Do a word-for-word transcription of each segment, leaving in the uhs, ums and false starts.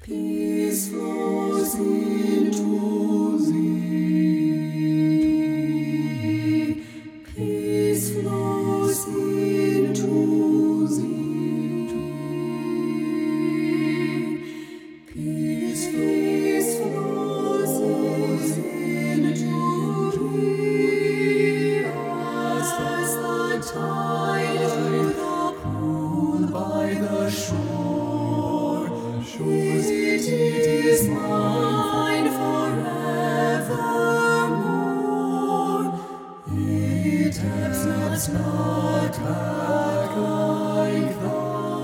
Peace flows into thee. Peace flows into thee. Peace flows into thee as the tide through the pool by the shore. It is mine forevermore. It ebbs not back like the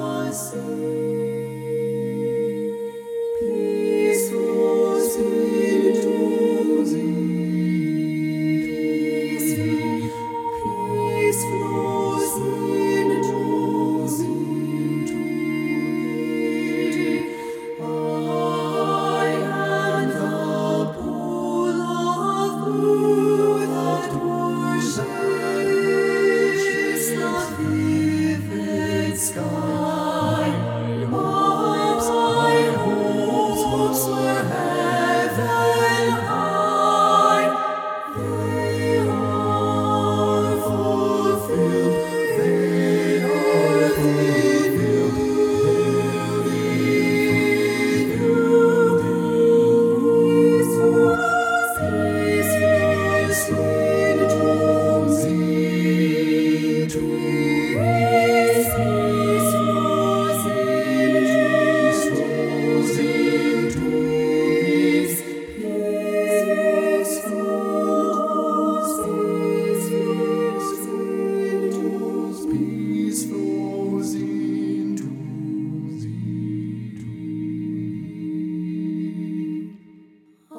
sea. Peace flows into thee. Peace flows into thee. I am the pool of blue that worships the vivid sky. My hopes were heaven high. They are fulfilled. They are fulfilled. Peace flows into thee. I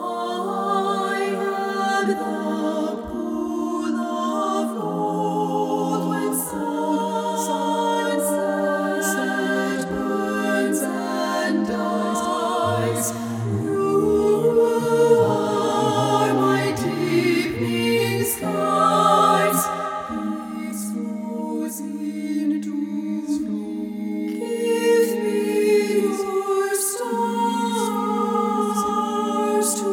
am the pool of gold when sunset burns and dies. You are my deepening skies. Peace flows into thee. Give me your stars to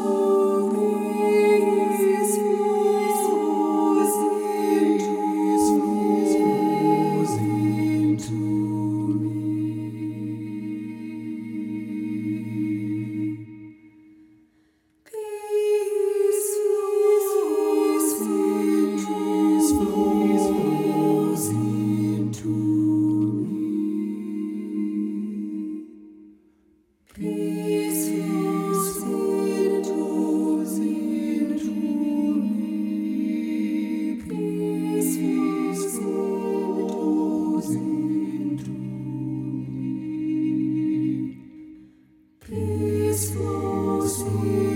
peace flows into me. Peace flows into me. Peace flows into me. Peace flows into me. Peace flows into me.